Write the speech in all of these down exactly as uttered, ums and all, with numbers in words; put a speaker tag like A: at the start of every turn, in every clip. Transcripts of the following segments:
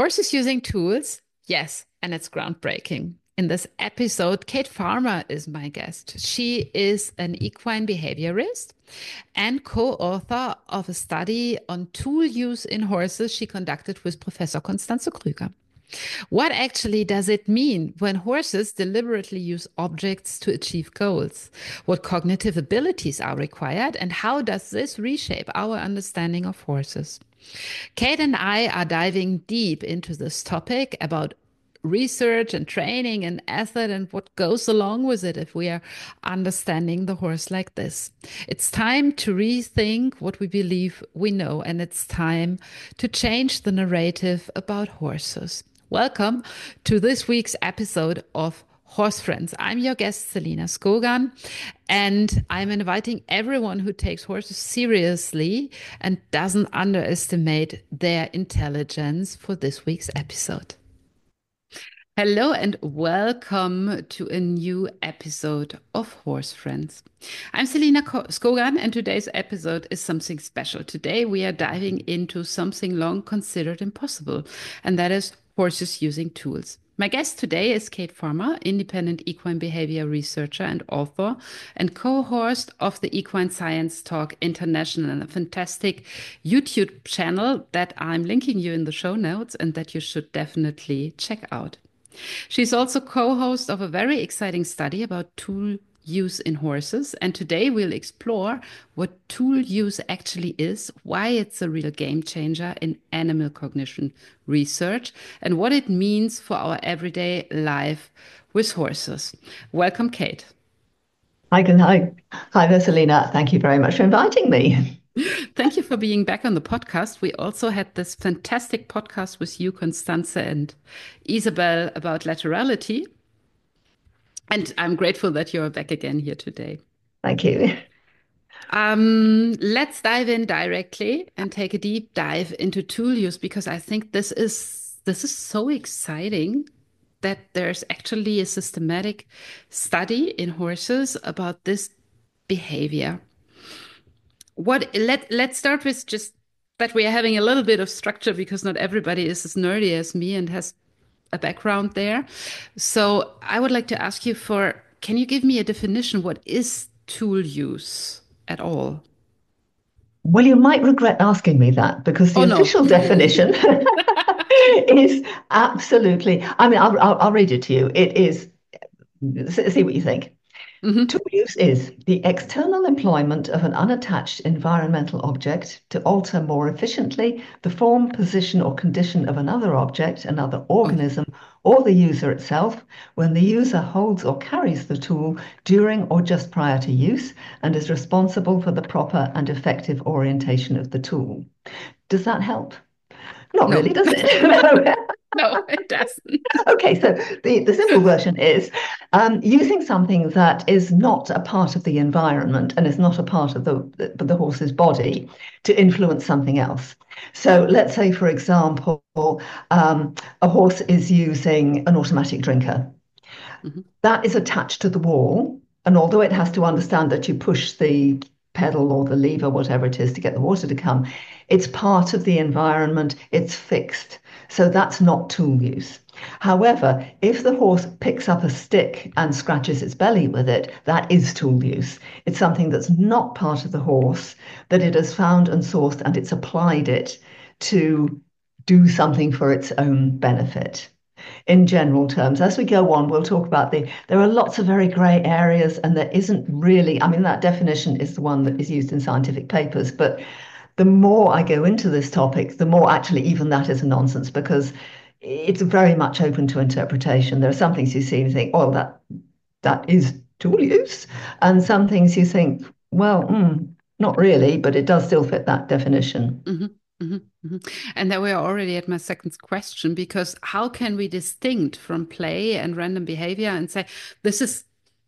A: Horses using tools? Yes, and it's groundbreaking. In this episode, Kate Farmer is my guest. She is an equine behaviorist and co author of a study on tool use in horses she conducted with Professor Constanze Krüger. What actually does it mean when horses deliberately use objects to achieve goals? What cognitive abilities are required, and how does this reshape our understanding of horses? Kate and I are diving deep into this topic about research and training and effort and what goes along with it if we are understanding the horse like this. It's time to rethink what we believe we know, and it's time to change the narrative about horses. Welcome to this week's episode of Horse Friends. I'm your guest, Selina Skogan, and I'm inviting everyone who takes horses seriously and doesn't underestimate their intelligence for this week's episode. Hello and welcome to a new episode of Horse Friends. I'm Selina Skogan, and today's episode is something special. Today we are diving into something long considered impossible, and that is horses using tools. My guest today is Kate Farmer, independent equine behavior researcher and author, and co-host of the Equine Science Talk International, a fantastic YouTube channel that I'm linking you in the show notes and that you should definitely check out. She's also co-host of a very exciting study about tool use in horses. And today we'll explore what tool use actually is, why it's a real game changer in animal cognition research, and what it means for our everyday life with horses. Welcome, Kate.
B: Hi, hi, hi there, Selina. Thank you very much for inviting me.
A: Thank you for being back on the podcast. We also had this fantastic podcast with you, Constanze and Isabel, about laterality. And I'm grateful that you're back again here today.
B: Thank you.
A: Um, let's dive in directly and take a deep dive into tool use, because I think this is this is so exciting that there's actually a systematic study in horses about this behavior. What let let's start with just that we are having a little bit of structure, because not everybody is as nerdy as me and has a background there. So I would like to ask you for, can you give me a definition? What is tool use at all?
B: Well, you might regret asking me that, because the
A: Oh, no.
B: official definition is absolutely, I mean, I'll, I'll, I'll read it to you. It is, see what you think.
A: Mm-hmm.
B: Tool use is the external employment of an unattached environmental object to alter more efficiently the form, position, or condition of another object, another
A: Oh,
B: organism, or the user itself when the user holds or carries the tool during or just prior to use and is responsible for the proper and effective orientation of the tool. Does that help? Not
A: no.
B: really, does it?
A: No, it doesn't.
B: Okay, so the, the simple version is um, using something that is not a part of the environment and is not a part of the, the, the horse's body to influence something else. So let's say, for example, um, a horse is using an automatic drinker.
A: Mm-hmm.
B: That is attached to the wall, and although it has to understand that you push the pedal or the lever, whatever it is, to get the water to come, it's part of the environment, it's fixed. So that's not tool use. However, if the horse picks up a stick and scratches its belly with it, that is tool use. It's something that's not part of the horse, that it has found and sourced, and it's applied it to do something for its own benefit. In general terms, as we go on, we'll talk about the, there are lots of very grey areas, and there isn't really, I mean, that definition is the one that is used in scientific papers, but the more I go into this topic, the more actually even that is a nonsense, because it's very much open to interpretation. There are some things you see and think, oh, that that is tool use, and some things you think, well, mm, not really, but it does still fit that definition.
A: Mm-hmm. Mm-hmm. Mm-hmm. And then we're already at my second question, because how can we distinct from play and random behavior and say, this is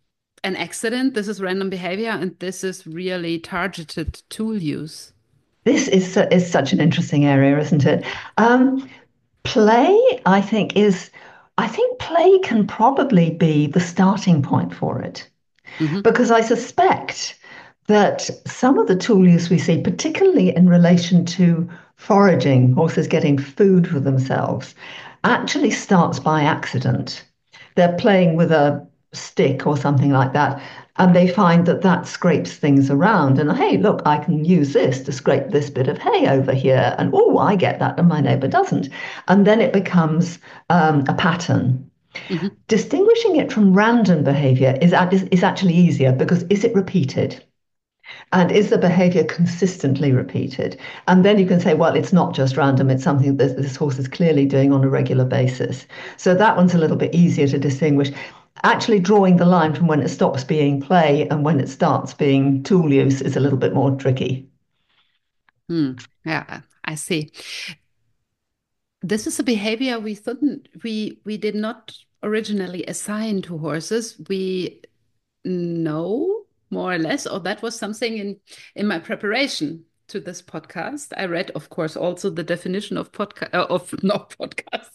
A: an accident, this is random behavior, and this is really targeted tool use?
B: This is is such an interesting area, isn't it? Um, play, I think, is I think play can probably be the starting point for it,
A: Mm-hmm.
B: because I suspect that some of the tool use we see, particularly in relation to foraging, horses getting food for themselves, actually starts by accident. They're playing with a stick or something like that, and they find that that scrapes things around. And hey, look, I can use this to scrape this bit of hay over here. And oh, I get that, and my neighbor doesn't. And then it becomes um, a pattern.
A: Hmm.
B: Distinguishing it from random behavior is, is, is actually easier because is it repeated? And is the behavior consistently repeated? And then you can say, well, it's not just random, it's something that this horse is clearly doing on a regular basis. So that one's a little bit easier to distinguish. Actually, drawing the line from when it stops being play and when it starts being tool use is a little bit more tricky.
A: Hmm. Yeah, I see. This is a behavior we didn't we we did not originally assign to horses. We know more or less, or that was something in in my preparation to this podcast. I read, of course, also the definition of podcast uh, of not podcast.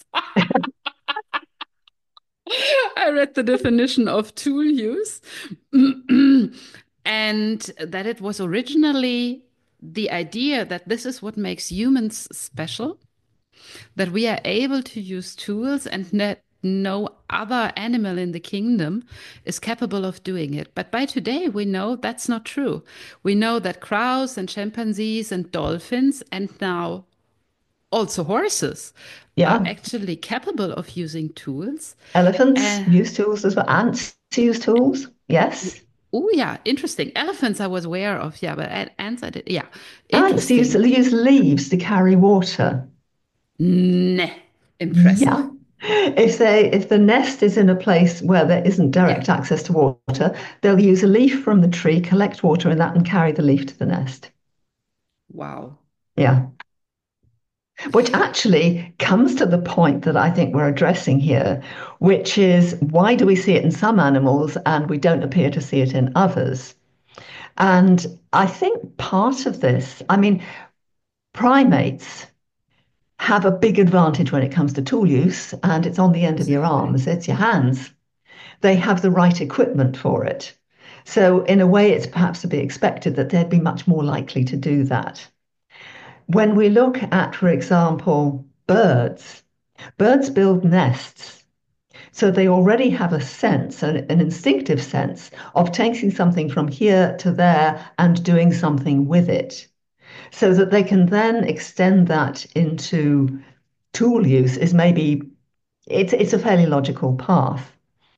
A: I read the definition of tool use, and that it was originally the idea that this is what makes humans special, that we are able to use tools and that no other animal in the kingdom is capable of doing it. But by today, we know that's not true. We know that crows and chimpanzees and dolphins, and now also horses, are
B: Yeah,
A: actually capable of using tools.
B: elephants
A: Uh,
B: use tools as well. Ants use tools. Yes.
A: oh, yeah, interesting. Elephants I was aware of, yeah, but ants I did, yeah,
B: Ants use,
A: interesting.
B: use leaves to carry water.
A: Nah,
B: Yeah.
A: impressive.
B: If they if the nest is in a place where there isn't
A: Yeah,
B: direct access to water, they'll use a leaf from the tree, collect water in that, and carry the leaf to the nest.
A: wow.
B: Yeah. Which actually comes to the point that I think we're addressing here, which is why do we see it in some animals and we don't appear to see it in others? And I think part of this, I mean, primates have a big advantage when it comes to tool use, and it's on the end of your
A: Absolutely.
B: arms, it's your hands. They have the right equipment for it. So, in a way, it's perhaps to be expected that they'd be much more likely to do that. When we look at, for example, birds, birds build nests. So they already have a sense, an, an instinctive sense of taking something from here to there and doing something with it. So that they can then extend that into tool use is maybe it's it's a fairly logical path.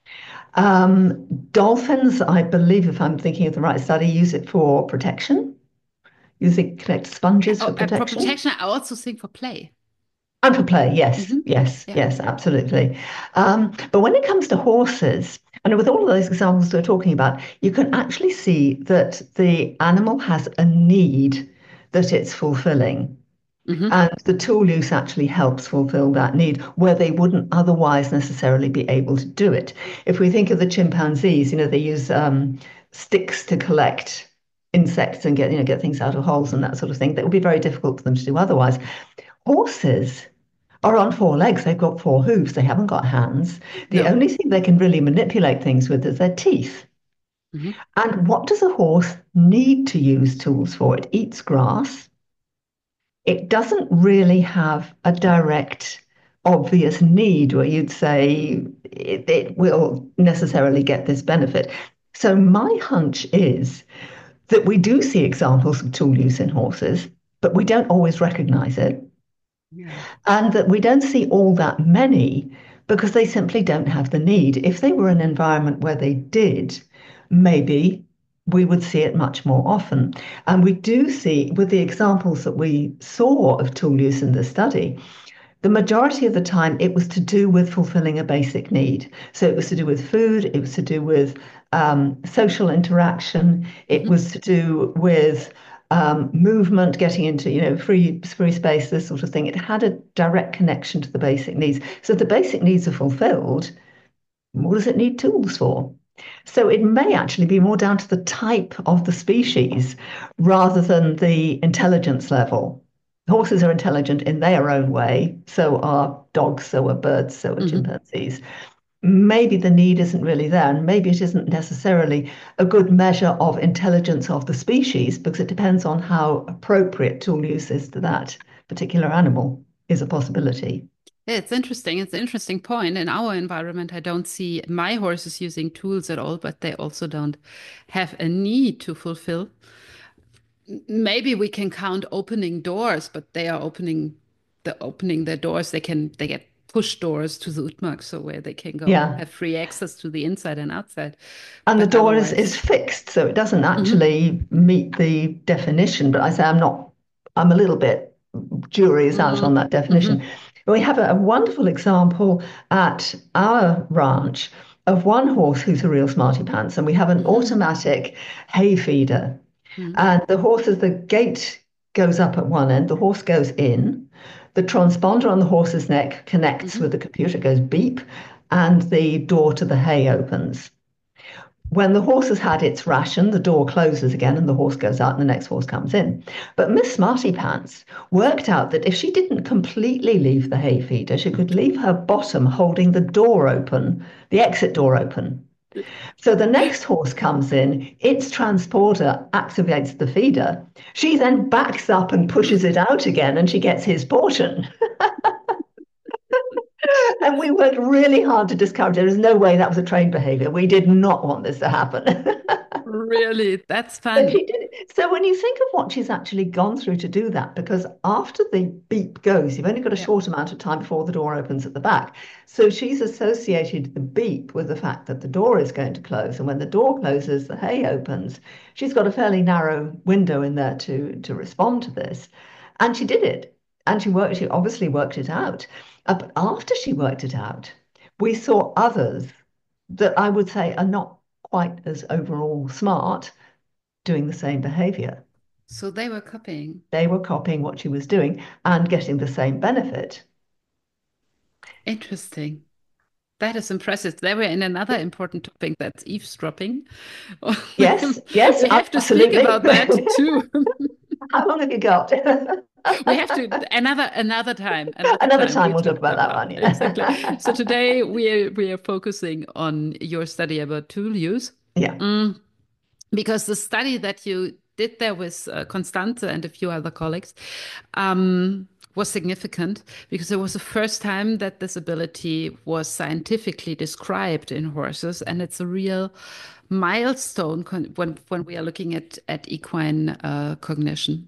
B: Um, dolphins, I believe, if I'm thinking of the right study, use it for protection. Use it collect sponges
A: Oh,
B: for
A: uh, for
B: protection.
A: protection, I also think for play.
B: And for play, yes,
A: Hmm.
B: yes,
A: Yeah.
B: yes, absolutely. Um, but when it comes to horses, and with all of those examples we're talking about, you can actually see that the animal has a need that it's fulfilling.
A: Hmm.
B: And the tool use actually helps fulfill that need where they wouldn't otherwise necessarily be able to do it. If we think of the chimpanzees, you know, they use um, sticks to collect insects and get, you know, get things out of holes and that sort of thing. That would be very difficult for them to do otherwise. Horses are on four legs. They've got four hooves. They haven't got hands. The
A: No.
B: only thing they can really manipulate things with is their teeth.
A: Hmm.
B: And what does a horse need to use tools for? It eats grass. It doesn't really have a direct, obvious need where you'd say it, it will necessarily get this benefit. So my hunch is that we do see examples of tool use in horses, but we don't always recognize it.
A: Yeah.
B: And that we don't see all that many because they simply don't have the need. If they were in an environment where they did, maybe we would see it much more often. And we do see, with the examples that we saw of tool use in the study, the majority of the time it was to do with fulfilling a basic need. So it was to do with food, it was to do with um, social interaction, it
A: Hmm.
B: was to do with um, movement, getting into, you know, free free space, this sort of thing. It had a direct connection to the basic needs. So if the basic needs are fulfilled, what does it need tools for? So it may actually be more down to the type of the species rather than the intelligence level. Horses are intelligent in their own way, so are dogs, so are birds, so are
A: Hmm.
B: chimpanzees. maybe the need isn't really there, and maybe it isn't necessarily a good measure of intelligence of the species because it depends on how appropriate tool use is to that particular animal is a possibility.
A: Yeah, it's interesting. It's an interesting point. In our environment, I don't see my horses using tools at all, but they also don't have a need to fulfill. Maybe we can count opening doors, but they are opening the opening their doors. They can they get push doors to the Utmark, so where they can go
B: Yeah.
A: have free access to the inside and outside.
B: And the
A: But
B: door is, is
A: otherwise,
B: fixed, so it doesn't
A: mhm,
B: actually meet the definition. But I say I'm not, I'm a little bit, jury is out on
A: mhm,
B: that definition.
A: mhm,
B: We have a, a wonderful example at our ranch of one horse who's a real smarty pants, and we have an
A: mhm,
B: automatic hay feeder.
A: mhm,
B: And the horses, the gate goes up at one end, the horse goes in, the transponder on the horse's neck connects
A: mhm.
B: with the computer, goes beep, and the door to the hay opens. When the horse has had its ration, the door closes again and the horse goes out and the next horse comes in. But Miss Smarty Pants worked out that if she didn't completely leave the hay feeder, she could leave her bottom holding the door open, the exit door open. So the next horse comes in, its transporter activates the feeder. She then backs up and pushes it out again and she gets his portion. And we worked really hard to discourage it. There is no way that was a trained behavior. We did not want this to happen.
A: Really, that's
B: But
A: fun.
B: she did it. So when you think of what she's actually gone through to do that, because after the beep goes, you've only got a
A: Yeah.
B: short amount of time before the door opens at the back. So she's associated the beep with the fact that the door is going to close. And when the door closes, the hay opens. She's got a fairly narrow window in there to, to respond to this. And she did it. And she worked, she obviously worked it out. Uh, but after she worked it out, we saw others that I would say are not quite as overall smart doing the same behavior.
A: So they were copying.
B: They were copying what she was doing and getting the same benefit.
A: Interesting. That is impressive. They were in another important topic, that's eavesdropping.
B: Yes, yes,
A: We have to speak
B: absolutely.
A: about that too.
B: How long have you got?
A: We have to another another time, another
B: Another
A: time
B: time
A: we
B: we'll talk
A: talk
B: about
A: about
B: that
A: that.
B: one.
A: Exactly. So
B: Yeah.
A: today we are we are focusing on your study about tool use.
B: Yeah.
A: Mm, because the study that you did there with uh, Constanze and a few other colleagues um, was significant because it was the first time that this ability was scientifically described in horses, and it's a real milestone when when we are looking at at equine uh, cognition.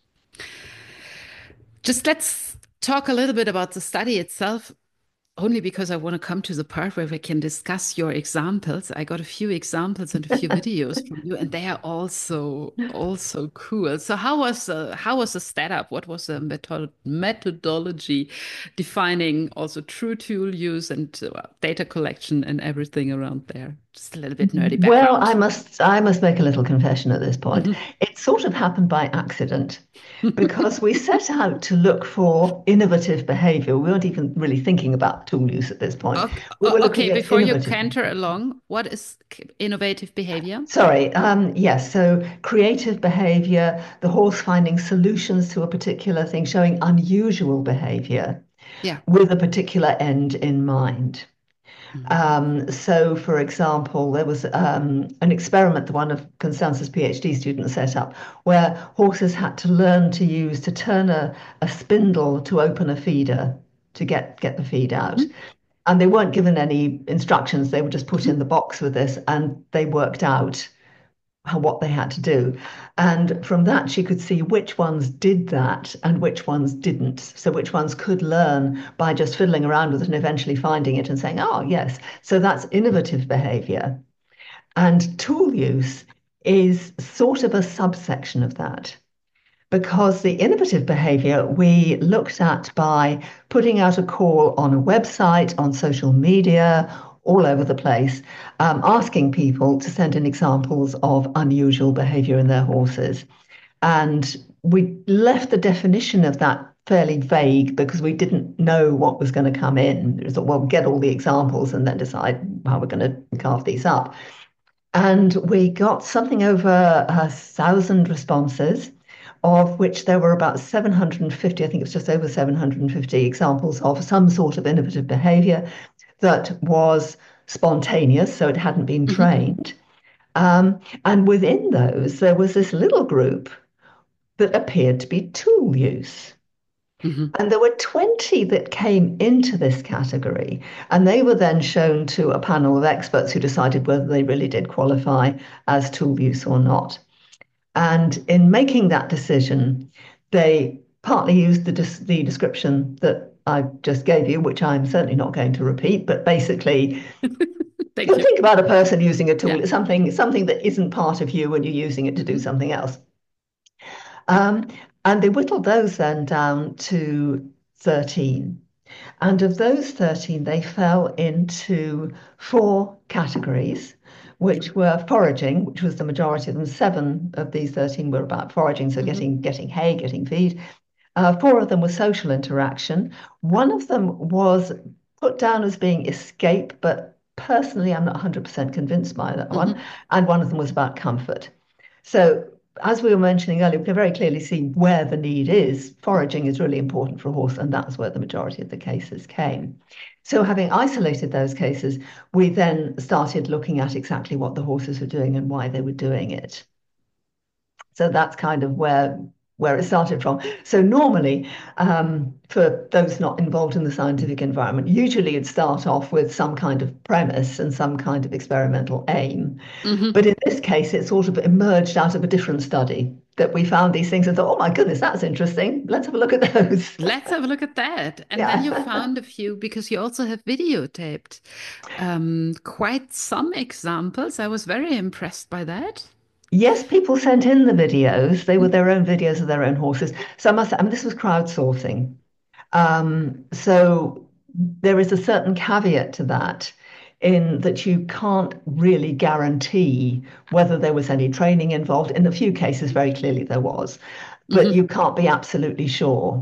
A: Just let's talk a little bit about the study itself. Only because I want to come to the part where we can discuss your examples. I got a few examples and a few videos from you, and they are also also cool. So how was the how was the setup? What was the method methodology defining also true tool use and uh, data collection and everything around there? Just a little bit nerdy
B: Well, I
A: background.
B: must I must make a little confession at this point.
A: Mhm.
B: It sort of happened by accident because we set out to look for innovative behavior. We weren't even really thinking about tool use at this point.
A: Okay,
B: We
A: o-
B: were
A: okay,
B: looking at
A: before you
B: innovative.
A: canter along, what is innovative behavior?
B: Sorry, um, yes, so creative behavior, the horse finding solutions to a particular thing, showing unusual behavior
A: Yeah.
B: with a particular end in mind.
A: Mhm.
B: Um, so, for example, there was um, an experiment that one of Constance's PhD students set up where horses had to learn to use to turn a, a spindle to open a feeder to get, get the feed out.
A: Mhm.
B: And they weren't given any instructions, they were just put
A: Mhm.
B: in the box with this and they worked out how, what they had to do. And from that, she could see which ones did that and which ones didn't. So, which ones could learn by just fiddling around with it and eventually finding it and saying, oh, yes. So, that's innovative behavior. And tool use is sort of a subsection of that. Because the innovative behavior we looked at by putting out a call on a website, on social media, all over the place, um, asking people to send in examples of unusual behavior in their horses. And we left the definition of that fairly vague because we didn't know what was going to come in. We thought, well, get all the examples and then decide how we're going to carve these up. And we got something over a thousand responses, of which there were about seven hundred fifty, I think it's just over seven hundred fifty examples of some sort of innovative behavior. that was spontaneous, so it hadn't been
A: Hmm.
B: trained. Um, and within those, there was this little group that appeared to be tool use.
A: Hmm.
B: And there were twenty that came into this category, and they were then shown to a panel of experts who decided whether they really did qualify as tool use or not. And in making that decision, they partly used the, the description that I just gave you, which I'm certainly not going to repeat, but basically,
A: Thank
B: you
A: you.
B: think about a person using a tool,
A: Yeah.
B: it's something, something that isn't part of you when you're using it to do
A: Hmm.
B: something else. Um, and they whittled those then down to thirteen. And of those thirteen, they fell into four categories, which were foraging, which was the majority of them. Seven of these thirteen were about foraging, so
A: Hmm.
B: getting getting hay, getting feed. Uh, four of them were social interaction. One of them was put down as being escape, but personally, I'm not one hundred percent convinced by that one.
A: Hmm.
B: And one of them was about comfort. So, as we were mentioning earlier, we can very clearly see where the need is. Foraging is really important for a horse, and that's where the majority of the cases came. So, having isolated those cases, we then started looking at exactly what the horses were doing and why they were doing it. So that's kind of where where it started from. So normally, um, for those not involved in the scientific environment, usually you'd start off with some kind of premise and some kind of experimental aim.
A: Hmm.
B: But in this case, it sort of emerged out of a different study that we found these things and thought, oh my goodness, that's interesting. Let's have a look at those.
A: Let's have a look at that. And then you
B: Yeah.
A: found a few because you also have videotaped um, quite some examples. I was very impressed by that.
B: Yes, people sent in the videos. They were their own videos of their own horses. So I must, I mean, this was crowdsourcing. Um, so there is a certain caveat to that in that you can't really guarantee whether there was any training involved. In a few cases, very clearly there was, but
A: Hmm.
B: you can't be absolutely sure.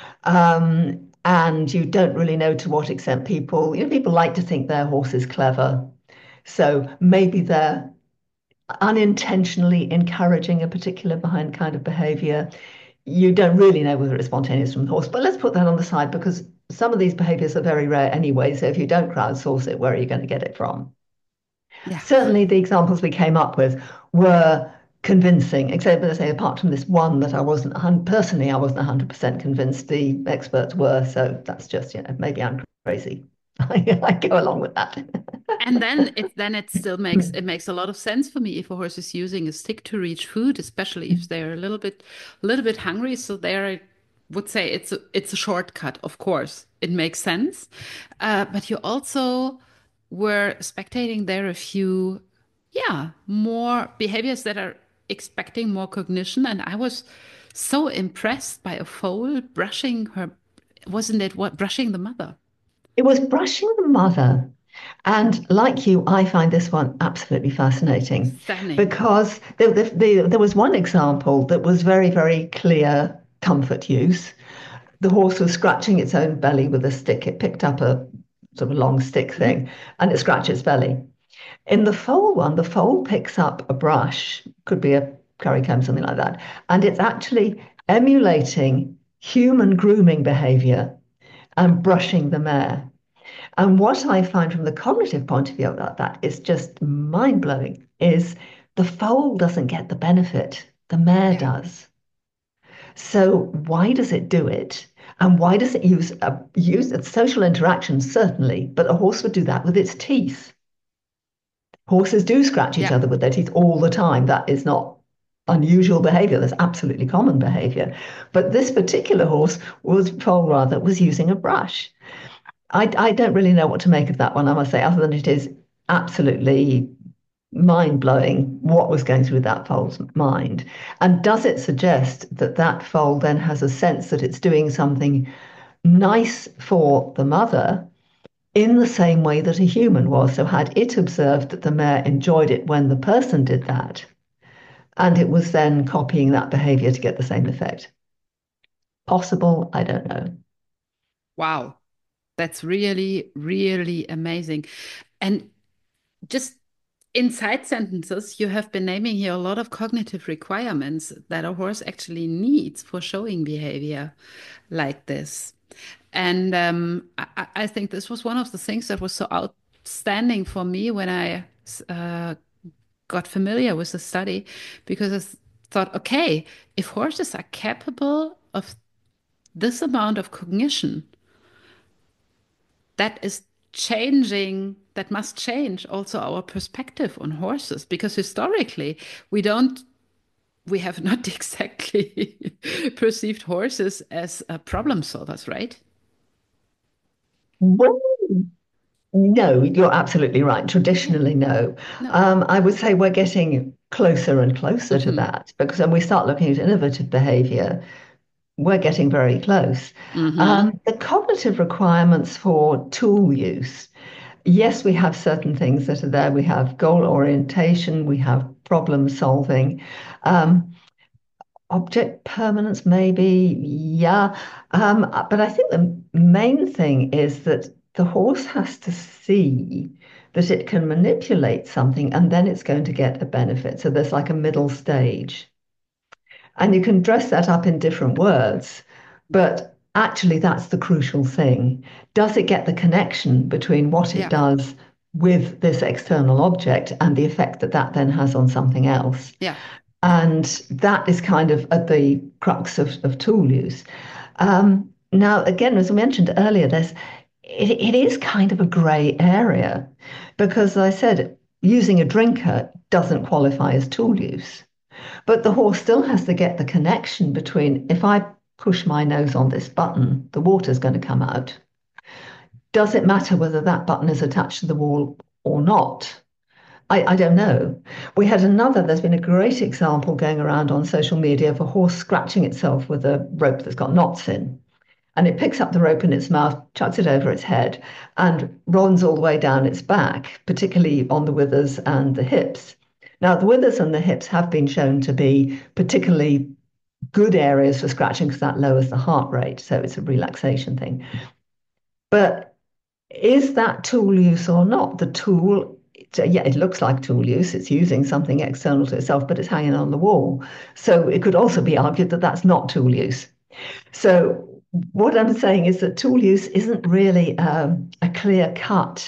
B: Um, and you don't really know to what extent people, you know, people like to think their horse is clever. So maybe they're unintentionally encouraging a particular behind kind of behavior. You don't really know whether it's spontaneous from the horse, but let's put that on the side because some of these behaviors are very rare anyway. So if you don't crowdsource it, where are you going to get it from?
A: Yeah.
B: Certainly, the examples we came up with were convincing, except as I say, apart from this one that I wasn't personally, I wasn't one hundred percent convinced the experts were. So that's just, you know, maybe I'm crazy. I, I go along with that.
A: And then it then it still makes it makes a lot of sense for me if a horse is using a stick to reach food, especially if they're a little bit a little bit hungry. So there I would say it's a, it's a shortcut, of course. It makes sense. Uh, but you also were spectating there a few, yeah, more behaviors that are expecting more cognition. And I was so impressed by a foal brushing her, wasn't it what brushing the mother?
B: It was brushing the mother. And like you, I find this one absolutely fascinating
A: Stunning.
B: because there, there, there was one example that was very, very clear comfort use. The horse was scratching its own belly with a stick. It picked up a sort of long stick
A: Mhm.
B: thing and it scratched its belly. In the foal one, the foal picks up a brush, could be a curry comb, something like that, and it's actually emulating human grooming behavior and brushing the mare. And what I find from the cognitive point of view about that is just mind blowing is the foal doesn't get the benefit, the mare
A: Yeah.
B: does. So why does it do it? And why does it use a use its social interaction, certainly, but a horse would do that with its teeth. Horses do scratch each
A: Yeah.
B: other with their teeth all the time. That is not unusual behavior. That's absolutely common behavior. But this particular horse was, foal rather, was using a brush. I, I don't really know what to make of that one, I must say, other than it is absolutely mind blowing what was going through that foal's mind. And does it suggest that that foal then has a sense that it's doing something nice for the mother in the same way that a human was? So, had it observed that the mare enjoyed it when the person did that, and it was then copying that behavior to get the same effect? Possible? I don't know.
A: Wow. That's really, really amazing. And just inside sentences, you have been naming here a lot of cognitive requirements that a horse actually needs for showing behavior like this. And um, I, I think this was one of the things that was so outstanding for me when I uh, got familiar with the study, because I thought, okay, if horses are capable of this amount of cognition, that is changing, that must change also our perspective on horses, because historically we don't, we have not exactly perceived horses as uh, problem solvers, right?
B: Well, no, you're absolutely right.
A: Yeah,
B: Traditionally, no.
A: no.
B: Um, I would say we're getting closer and closer to
A: Mm-hmm.
B: that because when we start looking at innovative behavior, we're getting very close.
A: Mm-hmm.
B: Um, the cognitive requirements for tool use, yes, we have certain things that are there. We have goal orientation, we have problem solving. Um, Object permanence, maybe, yeah. Um, but I think the main thing is that the horse has to see that it can manipulate something and then it's going to get a benefit. So there's like a middle stage. And you can dress that up in different words, but actually, that's the crucial thing. Does it get the connection between what it
A: Yeah,
B: does with this external object and the effect that that then has on something else?
A: yeah,
B: And that is kind of at the crux of, of tool use. Um, now, again, as I mentioned earlier, there's it, it is kind of a grey area because, as I said, using a drinker doesn't qualify as tool use. But the horse still has to get the connection between if I push my nose on this button, the water's going to come out. Does it matter whether that button is attached to the wall or not? I, I don't know. We had another, there's been a great example going around on social media of a horse scratching itself with a rope that's got knots in. And it picks up the rope in its mouth, chucks it over its head, and runs all the way down its back, particularly on the withers and the hips. Now, the withers and the hips have been shown to be particularly good areas for scratching because that lowers the heart rate. So it's a relaxation thing. But is that tool use or not? The tool, yeah, it looks like tool use. It's using something external to itself, but it's hanging on the wall. So it could also be argued that that's not tool use. So what I'm saying is that tool use isn't really um, a clear cut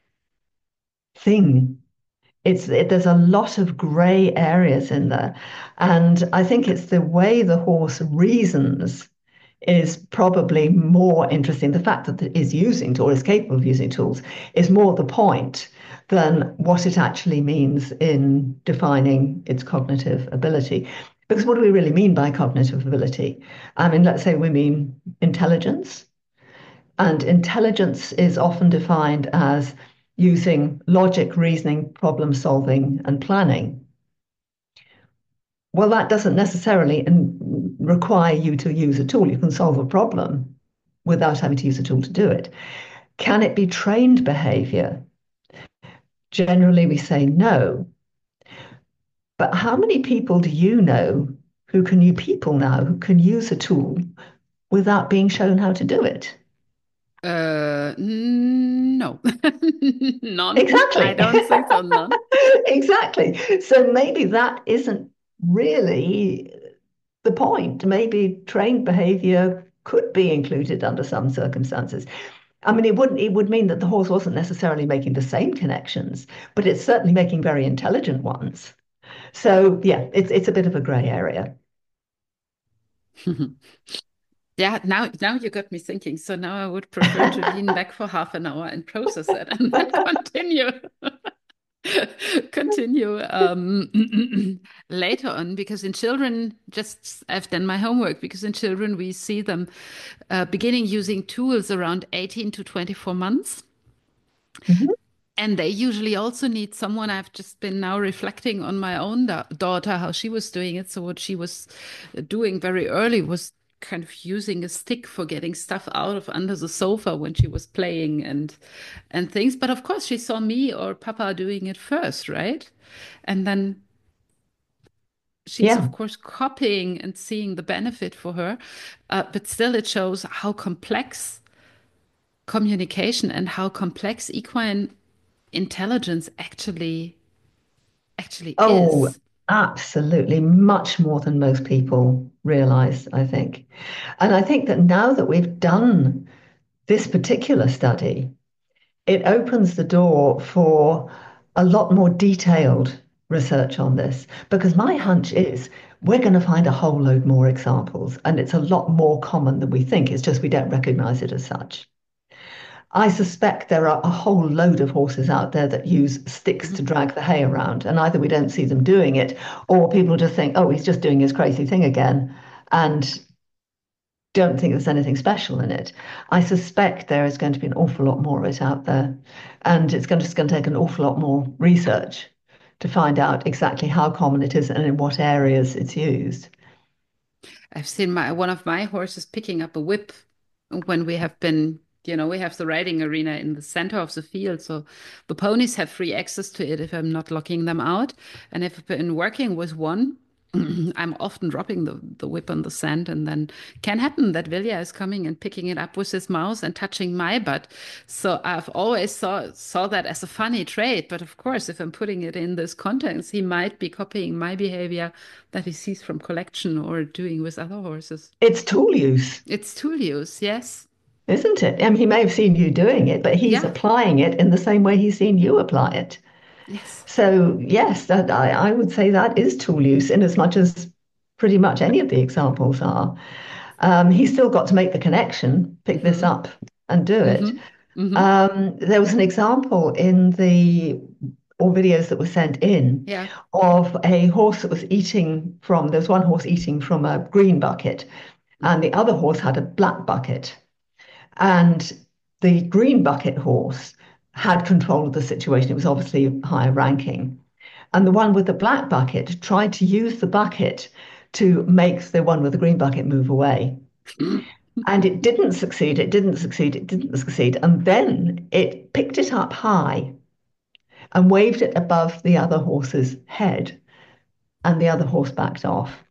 B: thing. It's it, there's a lot of gray areas in there, and I think it's the way the horse reasons is probably more interesting. The fact that it is using or is capable of using tools is more the point than what it actually means in defining its cognitive ability. Because what do we really mean by cognitive ability? I mean, let's say we mean intelligence, and intelligence is often defined as using logic, reasoning, problem solving, and planning. Well, that doesn't necessarily require you to use a tool. You can solve a problem without having to use a tool to do it. Can it be trained behavior? Generally, we say no. But how many people do you know who can you people now who can use a tool without being shown how to do it?
A: Uh, no, none. I
B: Exactly.
A: don't think so, none.
B: Exactly. So maybe that isn't really the point. Maybe trained behavior could be included under some circumstances. I mean, it wouldn't, it would mean that the horse wasn't necessarily making the same connections, but it's certainly making very intelligent ones. So yeah, it's it's a bit of a gray area.
A: Yeah, now now you got me thinking. So now I would prefer to lean back for half an hour and process that and then continue continue um, later on, because in children, just I've done my homework, because in children we see them uh, beginning using tools around eighteen to twenty-four months.
B: Mhm.
A: And they usually also need someone. I've just been now reflecting on my own da daughter, how she was doing it. So what she was doing very early was kind of using a stick for getting stuff out of under the sofa when she was playing and and things. But of course, she saw me or Papa doing it first, right? And then she's
B: Yeah.
A: of course copying and seeing the benefit for her. Uh, but still, it shows how complex communication and how complex equine intelligence actually actually
B: Oh,
A: is.
B: Absolutely, much more than most people realize, I think. And I think that now that we've done this particular study, it opens the door for a lot more detailed research on this. Because my hunch is we're going to find a whole load more examples, and it's a lot more common than we think. It's just we don't recognize it as such. I suspect there are a whole load of horses out there that use sticks to
A: Mhm.
B: drag the hay around, and either we don't see them doing it, or people just think, oh, he's just doing his crazy thing again, and don't think there's anything special in it. I suspect there is going to be an awful lot more of it out there, and it's going to, just going to take an awful lot more research to find out exactly how common it is and in what areas it's used.
A: I've seen my one of my horses picking up a whip when we have been, you know, we have the riding arena in the center of the field, so the ponies have free access to it if I'm not locking them out. And if I've been working with one, I'm often dropping the, the whip on the sand, and then can happen that Vilja is coming and picking it up with his mouth and touching my butt. So I've always saw saw that as a funny trait. But of course, if I'm putting it in this context, he might be copying my behavior that he sees from collection or doing with other horses.
B: It's tool use,
A: It's tool use, yes.
B: isn't it? I mean, he may have seen you doing it, but he's
A: Yeah,
B: applying it in the same way he's seen you apply it.
A: yes.
B: So yes, that I, I would say that is tool use in as much as pretty much any of the examples are. Um, he's still got to make the connection, pick this
A: Mm-hmm.
B: up and do it.
A: Mm-hmm. Mm-hmm.
B: Um, there was an example in the all videos that were sent in
A: Yeah.
B: of a horse that was eating from, there was one horse eating from a green bucket, and the other horse had a black bucket. And the green bucket horse had control of the situation. It was obviously higher ranking. And the one with the black bucket tried to use the bucket to make the one with the green bucket move away. And it didn't succeed, it didn't succeed, it didn't succeed. And then it picked it up high and waved it above the other horse's head, and the other horse backed off.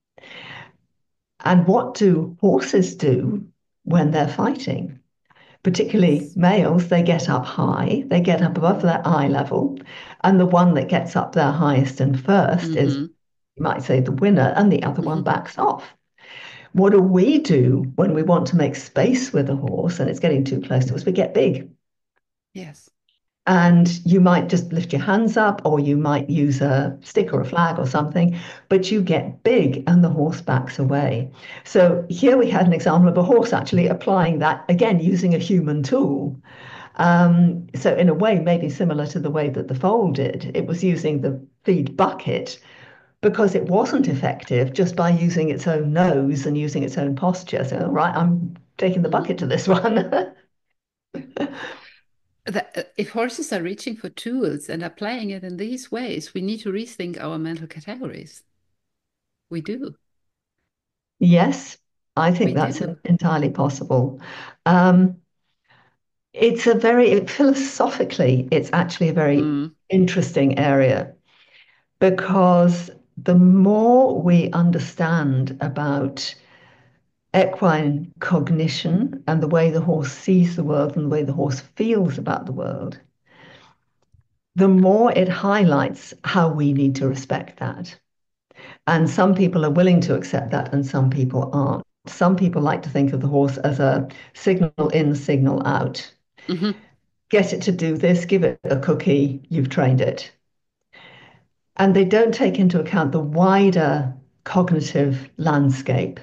B: And what do horses do when they're fighting? Particularly
A: Yes.
B: males, they get up high, they get up above their eye level, and the one that gets up there highest and first is,
A: Mm-hmm.
B: you might say, the winner, and the other one
A: Mm-hmm.
B: backs off. What do we do when we want to make space with a horse and it's getting too close to us? We get big.
A: Yes.
B: And you might just lift your hands up, or you might use a stick or a flag or something, but you get big and the horse backs away. So here we had an example of a horse actually applying that, again, using a human tool. Um, so in a way, maybe similar to the way that the foal did, it was using the feed bucket because it wasn't effective just by using its own nose and using its own posture. So, all right, I'm taking the
A: Mm-hmm.
B: bucket to this one.
A: Yeah. That, uh, if horses are reaching for tools and applying it in these ways, we need to rethink our mental categories. We do.
B: Yes, I think
A: We
B: that's
A: do.
B: en- entirely possible. Um, it's a very, philosophically, it's actually a very
A: Mm.
B: interesting area because the more we understand about equine cognition and the way the horse sees the world and the way the horse feels about the world, the more it highlights how we need to respect that. And some people are willing to accept that, and some people aren't. Some people like to think of the horse as a signal in, signal out.
A: Mm-hmm.
B: Get it to do this, give it a cookie, you've trained it. And they don't take into account the wider cognitive landscape.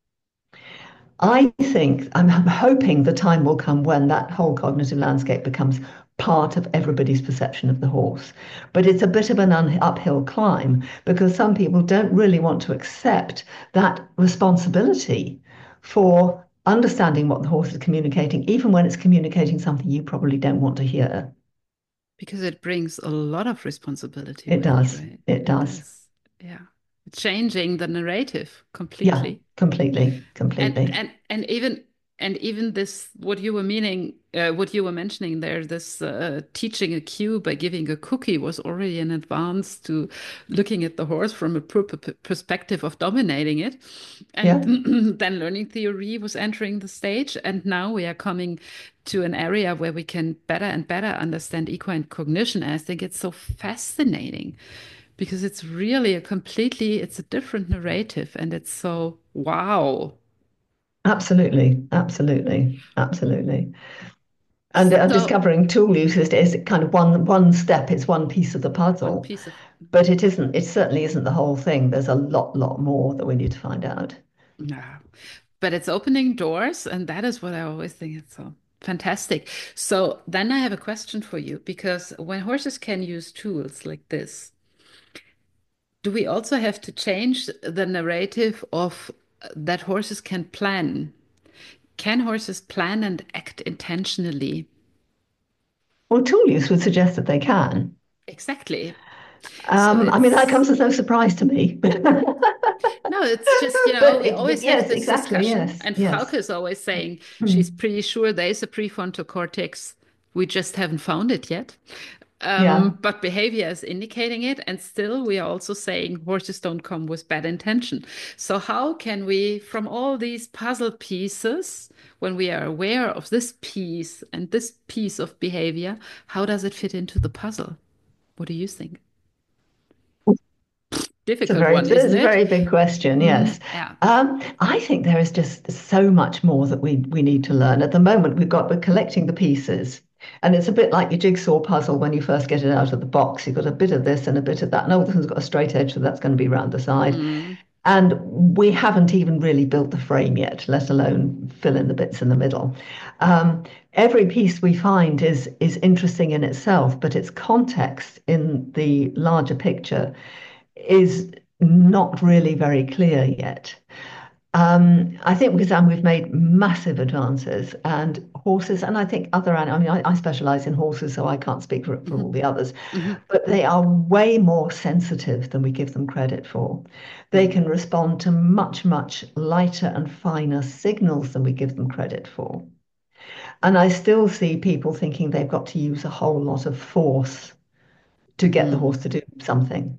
B: I think, I'm hoping the time will come when that whole cognitive landscape becomes part of everybody's perception of the horse. But it's a bit of an un- uphill climb because some people don't really want to accept that responsibility for understanding what the horse is communicating, even when it's communicating something you probably don't want to hear.
A: Because it brings a lot of responsibility
B: It
A: with it,
B: does.
A: right?
B: It
A: It
B: does.
A: does. Yeah. Changing the narrative
B: Yeah,
A: completely.
B: completely,
A: And
B: completely.
A: and and even and even this what you were meaning, uh, what you were mentioning there, this uh, teaching a cue by giving a cookie was already an advance to looking at the horse from a per per- perspective of dominating it. And
B: Yeah.
A: then learning theory was entering the stage, and now we are coming to an area where we can better and better understand equine cognition. And I think it's so fascinating because it's really a completely, it's a different narrative and it's so wow.
B: Absolutely, absolutely, absolutely. And uh,
A: So
B: discovering tool use is, is kind of one one step. It's one piece of the
A: one
B: puzzle,
A: piece of,
B: but it isn't. It certainly isn't the whole thing. There's a lot, lot more that we need to find out.
A: yeah, but it's opening doors, and that is what I always think it's so fantastic. So then I have a question for you because when horses can use tools like this, do we also have to change the narrative of uh, that horses can plan? Can horses plan and act intentionally?
B: Well, tool use would suggest that they can.
A: Exactly. So
B: Um, I mean, that
A: it's
B: comes as no surprise to me.
A: no, it's just, you know,
B: But
A: we
B: it, but
A: always have
B: yes,
A: this
B: exactly.
A: discussion,
B: Yes,
A: and Frauke
B: yes.
A: is always saying she's
B: Mm.
A: pretty sure there is a prefrontal cortex. We just haven't found it yet.
B: Yeah.
A: Um, but behavior is indicating it, and still we are also saying horses don't come with bad intention. So how can we, from all these puzzle pieces, when we are aware of this piece and this piece of behavior, how does it fit into the puzzle? What do you think?
B: It's a
A: Difficult
B: very,
A: one, isn't
B: it's a
A: it?
B: very big question,
A: Mm,
B: yes.
A: yeah.
B: Um, I think there is just so much more that we we need to learn. At the moment, we've got we're collecting the pieces, and it's a bit like your jigsaw puzzle when you first get it out of the box. You've got a bit of this and a bit of that. No, this one's got a straight edge, so that's going to be round the side.
A: Mm,
B: And we haven't even really built the frame yet, let alone fill in the bits in the middle. Um, every piece we find is is interesting in itself, but its context in the larger picture is not really very clear yet. Um, I think because um, we've made massive advances, and horses, and I think other animals, I mean, I, I specialize in horses, so I can't speak for, for all
A: mhm,
B: the others,
A: mhm,
B: but they are way more sensitive than we give them credit for. They
A: mm,
B: can respond to much, much lighter and finer signals than we give them credit for. And I still see people thinking they've got to use a whole lot of force to get the
A: mm,
B: horse to do something.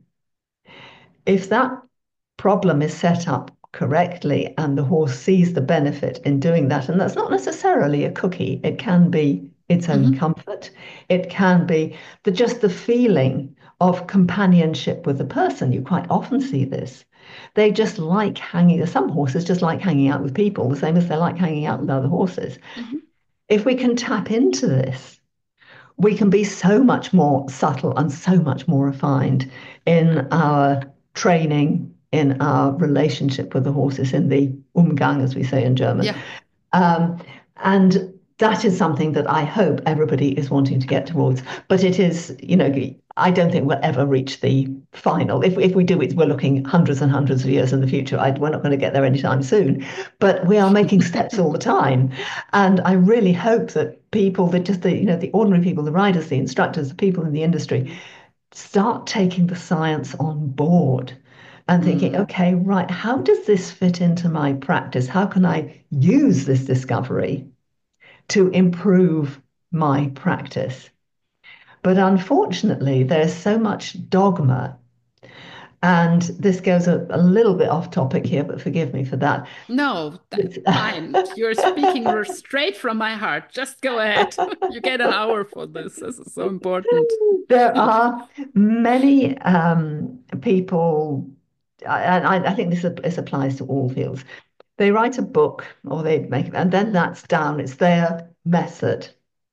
B: If that problem is set up correctly and the horse sees the benefit in doing that, and that's not necessarily a cookie, it can be its own
A: mhm,
B: comfort, it can be the just the feeling of companionship with the person. You quite often see this. They just like hanging, some horses just like hanging out with people, the same as they like hanging out with
A: mhm,
B: other horses.
A: mhm,
B: If we can tap into this, we can be so much more subtle and so much more refined in our training, in our relationship with the horses, in the Umgang, as we say in German.
A: yeah.
B: Um, and that is something that I hope everybody is wanting to get towards. But it is, you know, I don't think we'll ever reach the final. If, if we do it, we're looking hundreds and hundreds of years in the future. I, we're not going to get there anytime soon. But we are making steps all the time. And I really hope that people, that just the, you know, the ordinary people, the riders, the instructors, the people in the industry, start taking the science on board and thinking,
A: Mm,
B: okay, right, how does this fit into my practice? How can I use this discovery to improve my practice? But unfortunately, there's so much dogma. And this goes a, a little bit off topic here, but forgive me for that.
A: no, that, fine. You're speaking r- straight from my heart. Just go ahead. You get an hour for this. This is so important.
B: There are many um, people, and I, I think this, this applies to all fields. They write a book or they make, and then
A: Mm,
B: that's down. It's their method.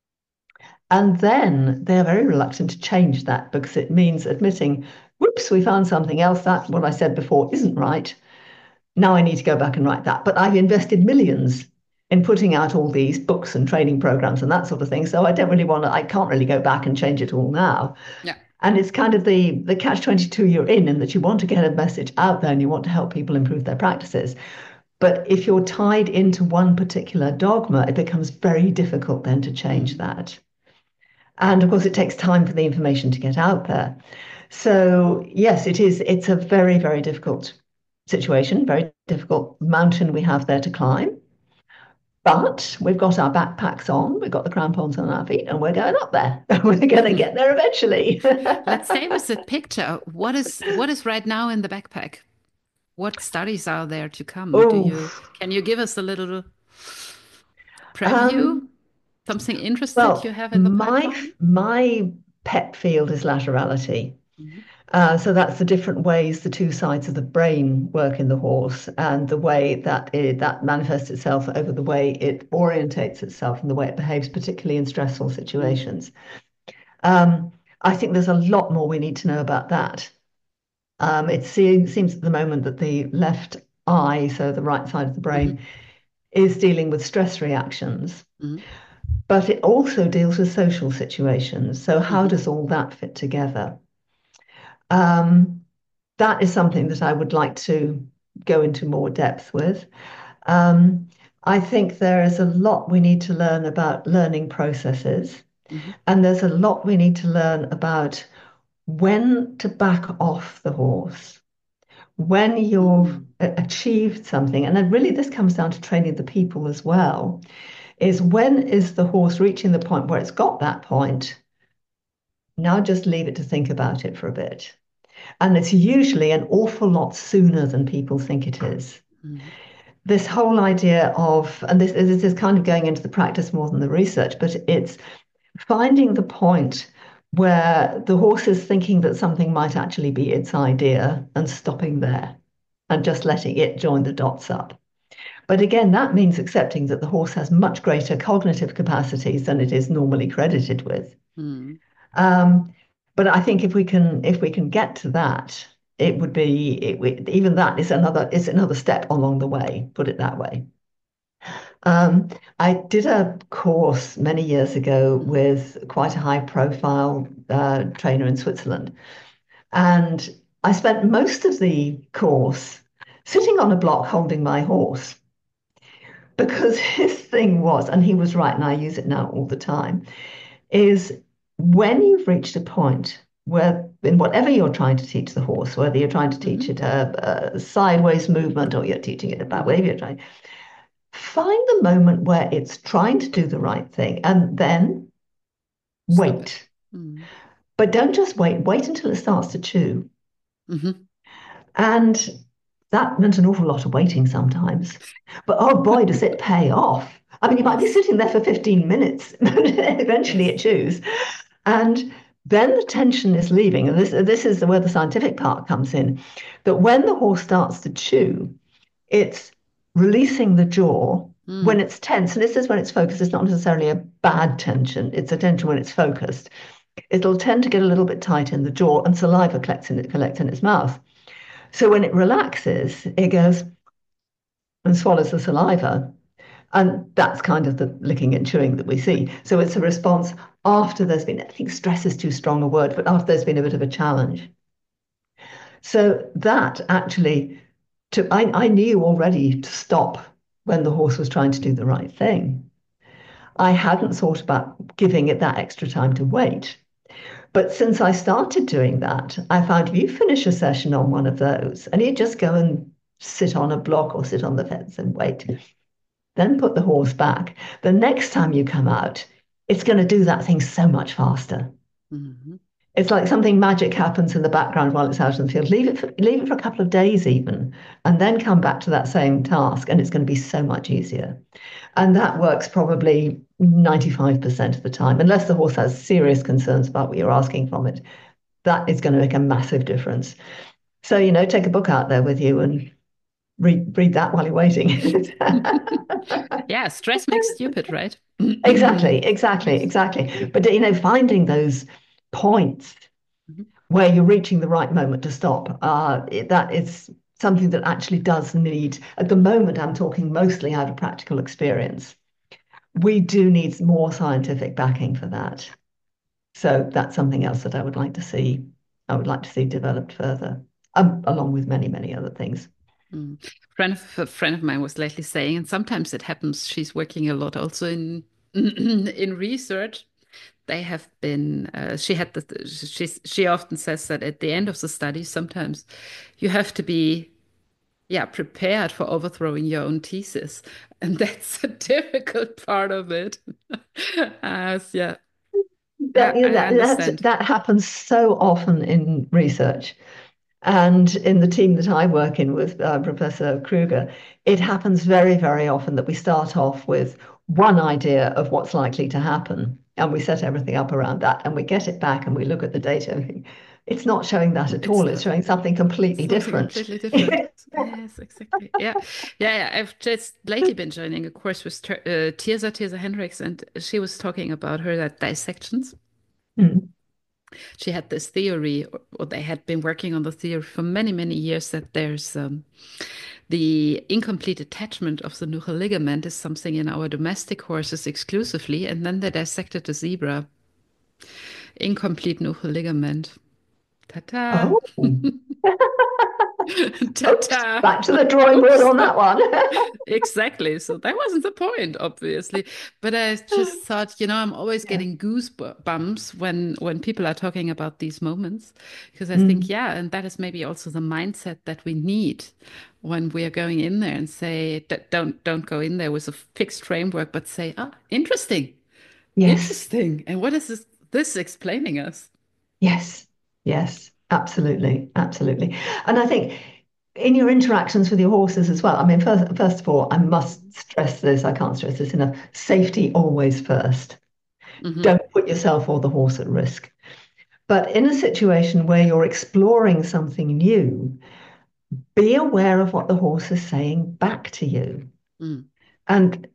B: And then they're very reluctant to change that because it means admitting, whoops, we found something else. That what I said before isn't right. Now I need to go back and write that. But I've invested millions in putting out all these books and training programs and that sort of thing. So I don't really want to, I can't really go back and change it all now.
A: yeah.
B: And it's kind of the the catch twenty-two you're in, in that you want to get a message out there and you want to help people improve their practices. But if you're tied into one particular dogma, it becomes very difficult then to change
A: Mm,
B: that. And of course, it takes time for the information to get out there. So yes, it is. It's a very, very difficult situation, very difficult mountain we have there to climb. But we've got our backpacks on, we've got the crampons on our feet, and we're going up there. We're going to get there eventually.
A: let's say with the picture, what is what is right now in the backpack? What studies are there to come? Do
B: Oh,
A: you can you give us a little preview?
B: um,
A: Something interested you
B: well,
A: have in the
B: my
A: pipeline?
B: my pet field is laterality.
A: Mhm.
B: Uh, so that's the different ways the two sides of the brain work in the horse, and the way that it, that manifests itself over the way it orientates itself and the way it behaves, particularly in stressful
A: Mm,
B: situations. Um, I think there's a lot more we need to know about that. Um, it seems, seems at the moment that the left eye, so the right side of the
A: mhm,
B: brain, is dealing with stress reactions,
A: mhm,
B: but it also deals with social situations. So how
A: mhm,
B: does all that fit together? Um, that is something that I would like to go into more depth with. Um, I think there is a lot we need to learn about learning processes,
A: mhm,
B: and there's a lot we need to learn about when to back off the horse, when you've
A: mm,
B: achieved something. And then really this comes down to training the people as well, is when is the horse reaching the point where it's got that point? Now just leave it to think about it for a bit. And it's usually an awful lot sooner than people think it is.
A: mhm,
B: This whole idea of, and this, this is kind of going into the practice more than the research, but it's finding the point where the horse is thinking that something might actually be its idea and stopping there and just letting it join the dots up. But again, that means accepting that the horse has much greater cognitive capacities than it is normally credited with.
A: mm,
B: Um, but I think if we can if we can get to that, it would be it, even that is another is another step along the way. Put it that way. Um, I did a course many years ago
A: mhm,
B: with quite a high profile uh, trainer in Switzerland, and I spent most of the course sitting on a block holding my horse because his thing was, and he was right, and I use it now all the time, is when you've reached a point where, in whatever you're trying to teach the horse, whether you're trying to teach
A: mhm,
B: it a, a sideways movement or you're teaching it about
A: mhm,
B: wave, you're trying, find the moment where it's trying to do the right thing and then
A: stop it.
B: wait.
A: Mm,
B: But don't just wait, wait until it starts to chew.
A: mhm.
B: And that meant an awful lot of waiting sometimes. But oh boy, does it pay off. I mean, you might be
A: Yes,
B: sitting there for fifteen minutes, but eventually it
A: yes.
B: chews. And then the tension is leaving. And this, this is where the scientific part comes in, that when the horse starts to chew, it's releasing the jaw when
A: Mm,
B: it's tense. And this is when it's focused. It's not necessarily a bad tension. It's a tension when it's focused. It'll tend to get a little bit tight in the jaw and saliva collects in, it, collects in its mouth. So when it relaxes, it goes and swallows the saliva. And that's kind of the licking and chewing that we see. So it's a response after there's been, I think stress is too strong a word, but after there's been a bit of a challenge. So that actually, to, I, I knew already to stop when the horse was trying to do the right thing. I hadn't thought about giving it that extra time to wait. But since I started doing that, I found if you finish a session on one of those and you just go and sit on a block or sit on the fence and wait, then put the horse back. The next time you come out, it's going to do that thing so much faster.
A: mhm,
B: It's like something magic happens in the background while it's out in the field. Leave it for, leave it for a couple of days even, and then come back to that same task, and it's going to be so much easier. And that works probably ninety-five percent of the time, unless the horse has serious concerns about what you're asking from it. That is going to make a massive difference. So, you know, take a book out there with you and read read that while you're waiting.
A: Yeah, stress makes stupid, right?
B: Exactly, exactly,
A: Yes.
B: exactly. But you know, finding those points
A: Mhm,
B: where you're reaching the right moment to stop, uh, it- that is something that actually does need, at the moment, I'm talking mostly out of practical experience. We do need more scientific backing for that. So that's something else that I would like to see, I would like to see developed further, um, along with many, many other things.
A: mm. Friend of, a friend of mine was lately saying, and sometimes it happens, she's working a lot also in in research. They have been, uh, she had the, she's, she often says that at the end of the study, sometimes you have to be, yeah, prepared for overthrowing your own thesis. And that's a difficult part of it. As, yeah,
B: That,
A: I,
B: you know,
A: I
B: that, that,
A: understand.
B: that happens so often in research. And in the team that I work in with uh, Professor Kruger, it happens very, very often that we start off with one idea of what's likely to happen, and we set everything up around that, and we get it back and we look at the data. It's not showing that at
A: It's
B: all. It's
A: not.
B: showing something completely
A: Something
B: different.
A: completely different. Yes, exactly. Yeah. Yeah, yeah. I've just lately been joining a course with Ter- uh, Tirza, Tirza Hendricks, and she was talking about her that dissections.
B: Mm.
A: She had this theory, or, or they had been working on the theory for many, many years that there's um, the incomplete attachment of the nuchal ligament is something in our domestic horses exclusively, and then they dissected the zebra. Incomplete nuchal ligament. Ta-ta.
B: Oh, oops,
A: Ta-ta.
B: back to the drawing board
A: Oops.
B: on that one.
A: Exactly. So that wasn't the point, obviously. But I just thought, you know, I'm always
B: Yeah.
A: getting goosebumps when when people are talking about these moments, because I think,
B: Mm.
A: yeah, and that is maybe also the mindset that we need when we are going in there and say, "D- don't don't go in there with a fixed framework, but say, ah, interesting,
B: Yes,
A: interesting. And what is this this explaining us?
B: yes, yes, absolutely, absolutely. And I think in your interactions with your horses as well, I mean, first, first of all, I must stress this, I can't stress this enough, safety always first.
A: Hmm.
B: Don't put yourself or the horse at risk. But in a situation where you're exploring something new, be aware of what the horse is saying back to you
A: Mm,
B: and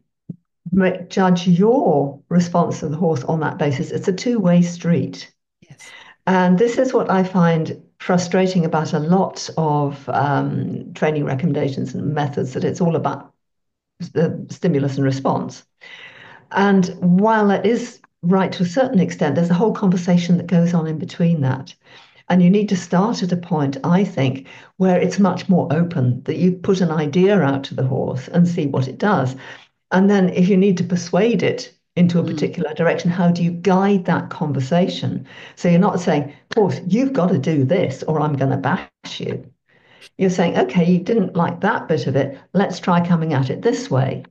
B: judge your response to the horse on that basis. It's a two-way street.
A: yes.
B: And this is what I find frustrating about a lot of um, training recommendations and methods, that it's all about the stimulus and response. And while it is right to a certain extent, there's a whole conversation that goes on in between that. And you need to start at a point, I think, where it's much more open, that you put an idea out to the horse and see what it does. And then if you need to persuade it into a
A: Mm,
B: particular direction, how do you guide that conversation? So you're not saying, horse, you've got to do this or I'm going to bash you. You're saying, okay, you didn't like that bit of it. Let's try coming at it this way.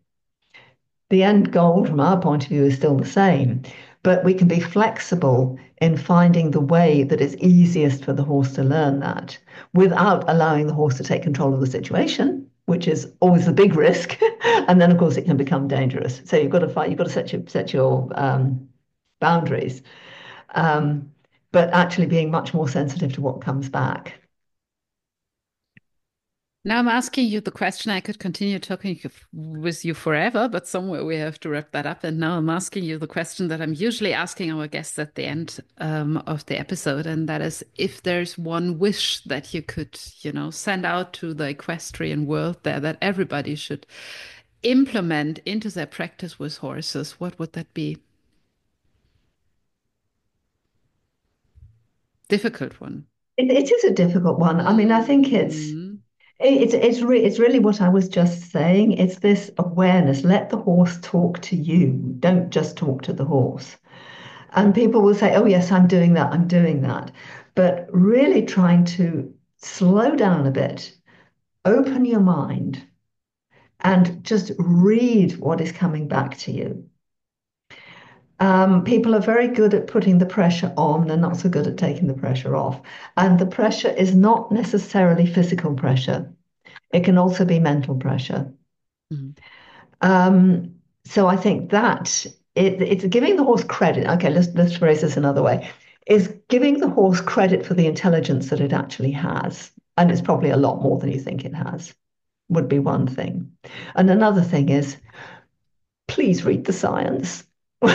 B: The end goal from our point of view is still the same, but we can be flexible in finding the way that is easiest for the horse to learn that without allowing the horse to take control of the situation, which is always the big risk. And then, of course, it can become dangerous. So you've got to fight, you've got to set your set your um, boundaries, um, but actually being much more sensitive to what comes back.
A: Now I'm asking you the question. I could continue talking with you forever, but somewhere we have to wrap that up. And now I'm asking you the question that I'm usually asking our guests at the end um, of the episode, and that is if there's one wish that you could, you know, send out to the equestrian world there that everybody should implement into their practice with horses, what would that be? Difficult one.
B: It, it is a difficult one. I mean, I think it's
A: Mm,
B: It's it's re it's really what I was just saying. It's this awareness. Let the horse talk to you. Don't just talk to the horse. And people will say, "Oh yes, I'm doing that. I'm doing that." But really trying to slow down a bit, open your mind, and just read what is coming back to you. Um, people are very good at putting the pressure on. They're not so good at taking the pressure off. And the pressure is not necessarily physical pressure. It can also be mental pressure.
A: mm,
B: Um, so I think that it, it's giving the horse credit. Okay, let's let's phrase this another way. Is giving the horse credit for the intelligence that it actually has, and it's probably a lot more than you think it has, would be one thing. And another thing is, please read the science.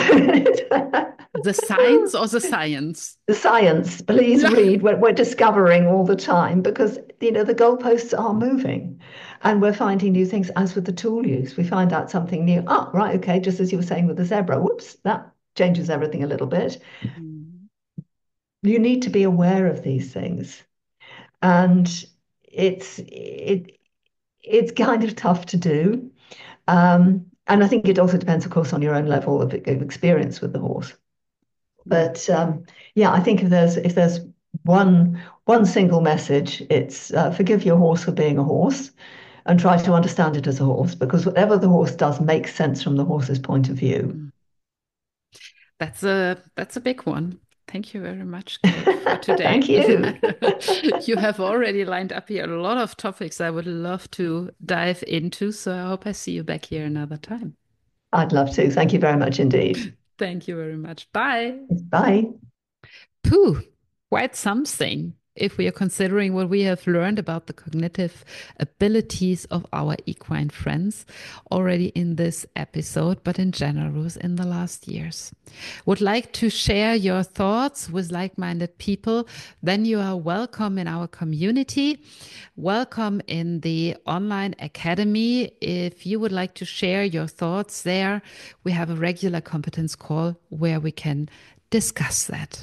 A: the signs or the science?
B: The science, please read. We're, we're discovering all the time because you know the goalposts are moving, and we're finding new things. As with the tool use, we find out something new. Oh, right, okay. Just as you were saying with the zebra, whoops, that changes everything a little bit.
A: Mm.
B: You need to be aware of these things, and it's it it's kind of tough to do. Um, and I think it also depends, of course, on your own level of, of experience with the horse.
A: Mm.
B: But um, yeah, I think if there's if there's one one single message, it's uh, forgive your horse for being a horse and try to understand it as a horse, because whatever the horse does makes sense from the horse's point of view.
A: Mm. That's a that's a big one. Thank you very much, Kate, for
B: Thank
A: today.
B: you.
A: You have already lined up here a lot of topics I would love to dive into, so I hope I see you back here another time.
B: I'd love to. Thank you very much indeed.
A: Thank you very much. Bye.
B: Bye.
A: Pooh. quite something if we are considering what we have learned about the cognitive abilities of our equine friends already in this episode, but in general in the last years. Would like to share your thoughts with like-minded people, then you are welcome in our community. Welcome in the online academy. If you would like to share your thoughts there, we have a regular competence call where we can discuss that.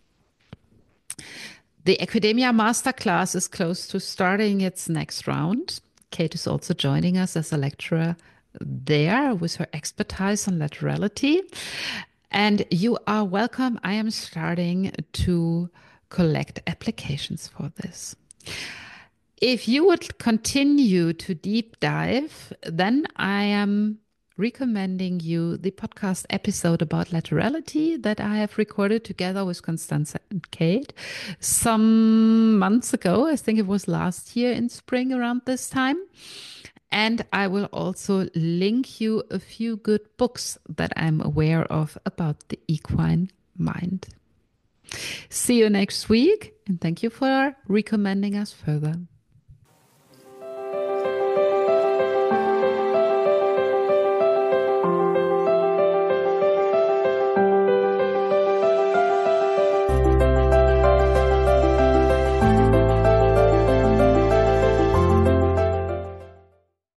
A: The Equidemia Masterclass is close to starting its next round. Kate is also joining us as a lecturer there with her expertise on laterality. And you are welcome. I am starting to collect applications for this. If you would continue to deep dive, then I am recommending you the podcast episode about laterality that I have recorded together with Constanza and Kate some months ago. I think it was last year in spring around this time. And I will also link you a few good books that I'm aware of about the equine mind. See you next week, and thank you for recommending us further.